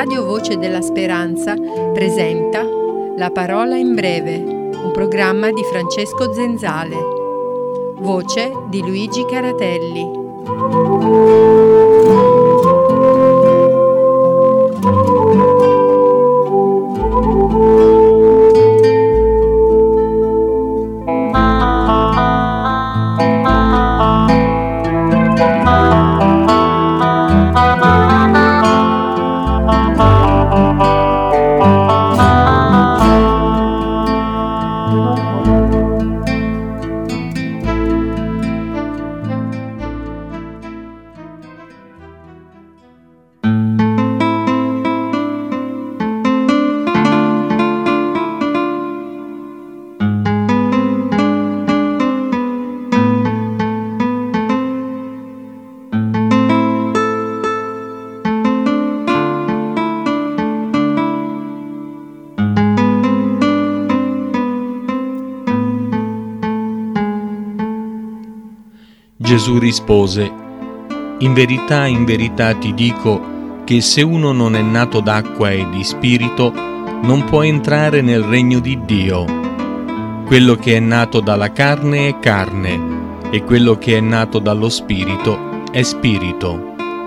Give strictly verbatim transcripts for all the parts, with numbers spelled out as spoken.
Radio Voce della Speranza presenta La Parola in Breve, un programma di Francesco Zenzale. Voce di Luigi Caratelli. Gesù rispose: In verità, in verità ti dico che se uno non è nato d'acqua e di spirito, non può entrare nel regno di Dio. Quello che è nato dalla carne è carne, e quello che è nato dallo spirito è spirito.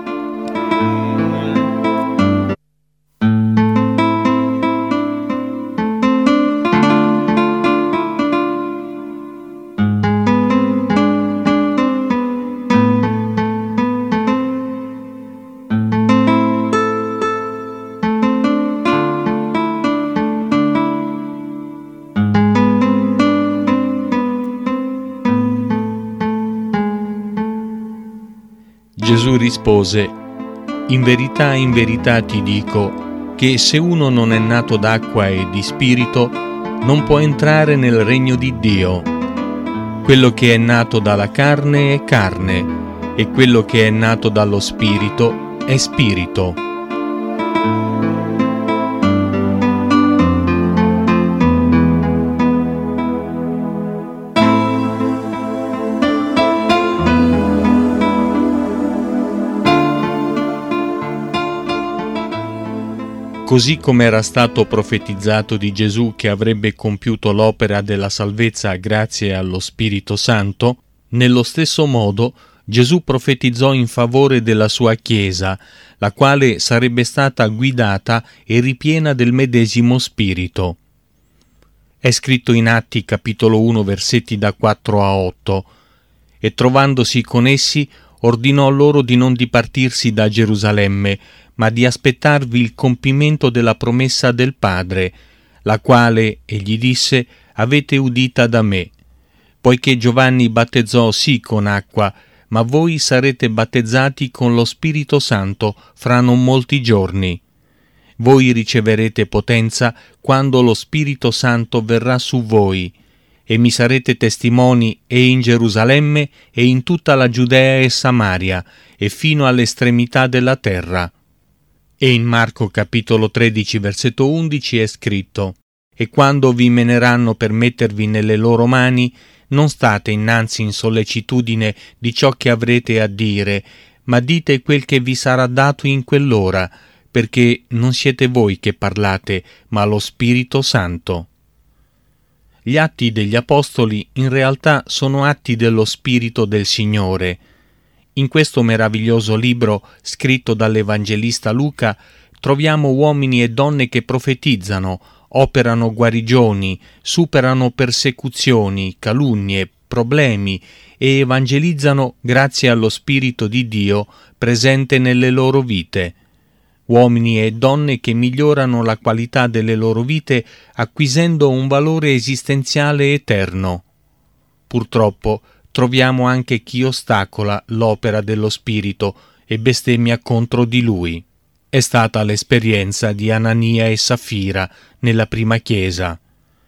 Gesù rispose: In verità, in verità ti dico che se uno non è nato d'acqua e di spirito, non può entrare nel regno di Dio. Quello che è nato dalla carne è carne, e quello che è nato dallo spirito è spirito. Così come era stato profetizzato di Gesù che avrebbe compiuto l'opera della salvezza grazie allo Spirito Santo, nello stesso modo Gesù profetizzò in favore della sua Chiesa, la quale sarebbe stata guidata e ripiena del medesimo Spirito. È scritto in Atti capitolo uno versetti da quattro a otto: E trovandosi con essi ordinò loro di non dipartirsi da Gerusalemme, ma di aspettarvi il compimento della promessa del Padre, la quale, egli disse, avete udita da me. Poiché Giovanni battezzò sì con acqua, ma voi sarete battezzati con lo Spirito Santo fra non molti giorni. Voi riceverete potenza quando lo Spirito Santo verrà su voi, e mi sarete testimoni e in Gerusalemme e in tutta la Giudea e Samaria, e fino all'estremità della terra. E in Marco capitolo tredici versetto undici è scritto: E quando vi meneranno per mettervi nelle loro mani, non state innanzi in sollecitudine di ciò che avrete a dire, ma dite quel che vi sarà dato in quell'ora, perché non siete voi che parlate, ma lo Spirito Santo. Gli atti degli Apostoli in realtà sono atti dello Spirito del Signore. In questo meraviglioso libro, scritto dall'Evangelista Luca, troviamo uomini e donne che profetizzano, operano guarigioni, superano persecuzioni, calunnie, problemi e evangelizzano grazie allo Spirito di Dio presente nelle loro vite. Uomini e donne che migliorano la qualità delle loro vite acquisendo un valore esistenziale eterno. Purtroppo, troviamo anche chi ostacola l'opera dello Spirito e bestemmia contro di lui. È stata l'esperienza di Anania e Safira nella prima Chiesa.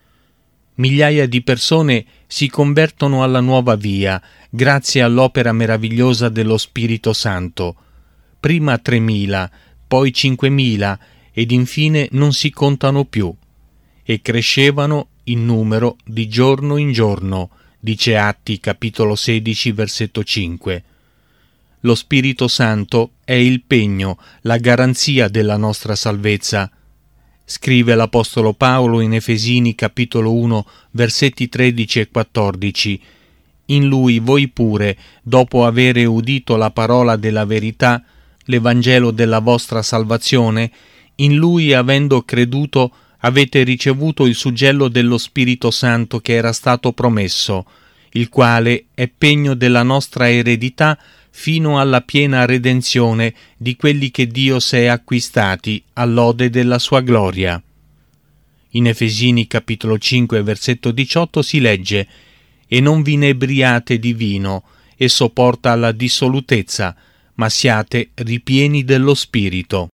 Migliaia di persone si convertono alla nuova via grazie all'opera meravigliosa dello Spirito Santo. Prima tremila, poi cinquemila ed infine non si contano più. E crescevano in numero di giorno in giorno, dice Atti capitolo sedici versetto cinque. Lo Spirito Santo è il pegno, la garanzia della nostra salvezza. Scrive l'Apostolo Paolo in Efesini capitolo uno, versetti tredici e quattordici. In lui voi pure, dopo avere udito la parola della verità, l'Evangelo della vostra salvazione, in lui avendo creduto avete ricevuto il suggello dello Spirito Santo che era stato promesso, il quale è pegno della nostra eredità fino alla piena redenzione di quelli che Dio si è acquistati all'ode della sua gloria. In Efesini capitolo cinque versetto diciotto si legge: «E non vi inebriate di vino, esso porta alla dissolutezza, ma siate ripieni dello Spirito».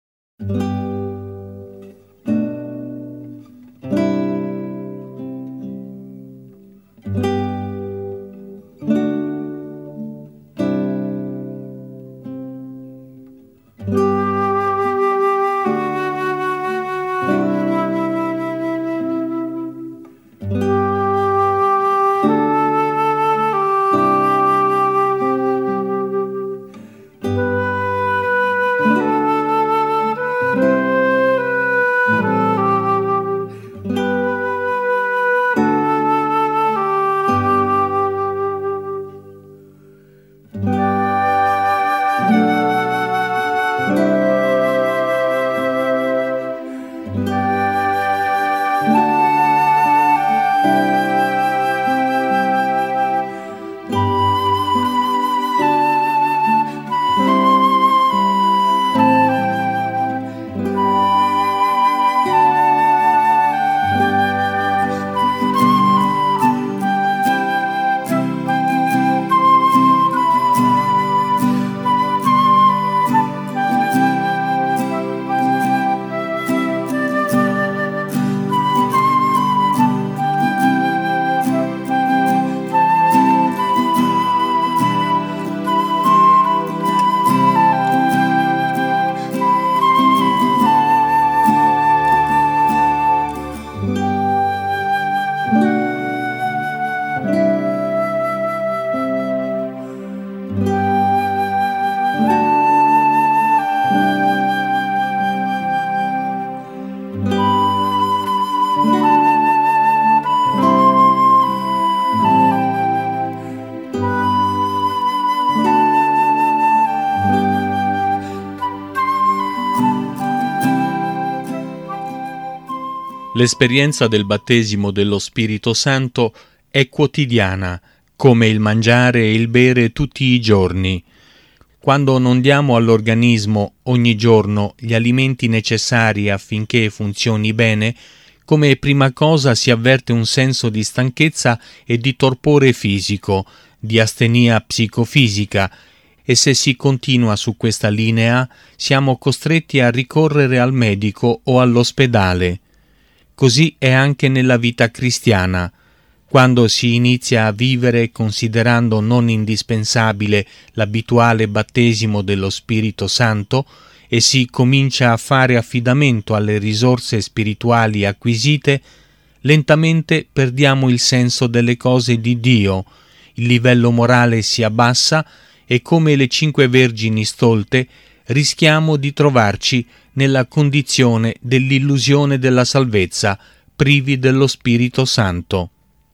L'esperienza del battesimo dello Spirito Santo è quotidiana, come il mangiare e il bere tutti i giorni. Quando non diamo all'organismo ogni giorno gli alimenti necessari affinché funzioni bene, come prima cosa si avverte un senso di stanchezza e di torpore fisico, di astenia psicofisica, e se si continua su questa linea siamo costretti a ricorrere al medico o all'ospedale. Così è anche nella vita cristiana. Quando si inizia a vivere considerando non indispensabile l'abituale battesimo dello Spirito Santo e si comincia a fare affidamento alle risorse spirituali acquisite, lentamente perdiamo il senso delle cose di Dio, il livello morale si abbassa e come le cinque vergini stolte rischiamo di trovarci nella condizione dell'illusione della salvezza, privi dello Spirito Santo.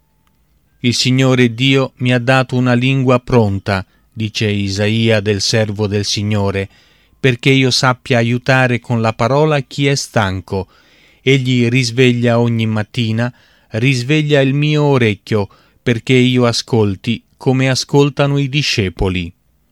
Il Signore Dio mi ha dato una lingua pronta, dice Isaia del servo del Signore, perché io sappia aiutare con la parola chi è stanco. Egli risveglia ogni mattina, risveglia il mio orecchio, perché io ascolti come ascoltano i discepoli.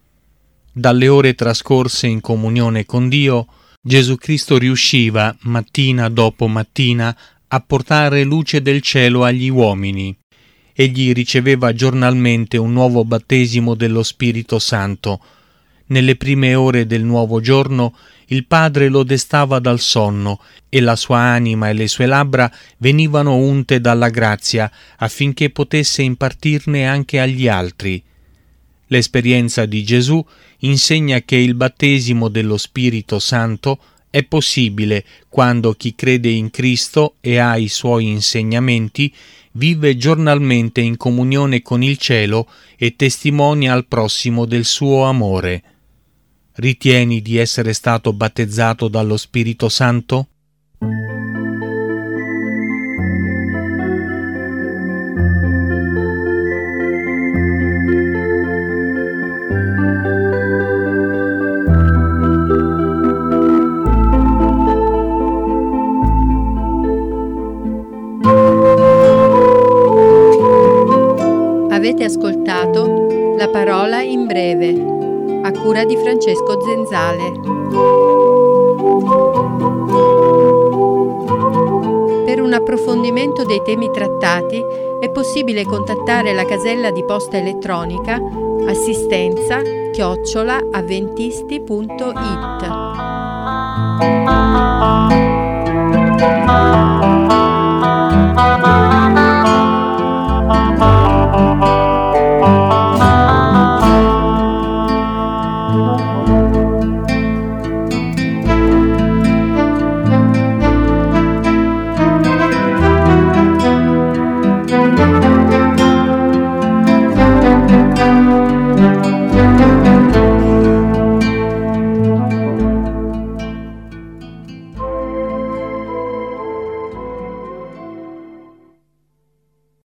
Dalle ore trascorse in comunione con Dio, Gesù Cristo riusciva, mattina dopo mattina, a portare luce del cielo agli uomini. Egli riceveva giornalmente un nuovo battesimo dello Spirito Santo. Nelle prime ore del nuovo giorno il Padre lo destava dal sonno e la sua anima e le sue labbra venivano unte dalla grazia affinché potesse impartirne anche agli altri. L'esperienza di Gesù insegna che il battesimo dello Spirito Santo è possibile quando chi crede in Cristo e ha i suoi insegnamenti vive giornalmente in comunione con il cielo e testimonia al prossimo del suo amore. Ritieni di essere stato battezzato dallo Spirito Santo? Avete ascoltato La parola in breve, a cura di Francesco Zenzale. Per un approfondimento dei temi trattati è possibile contattare la casella di posta elettronica assistenza chiocciola avventisti punto it.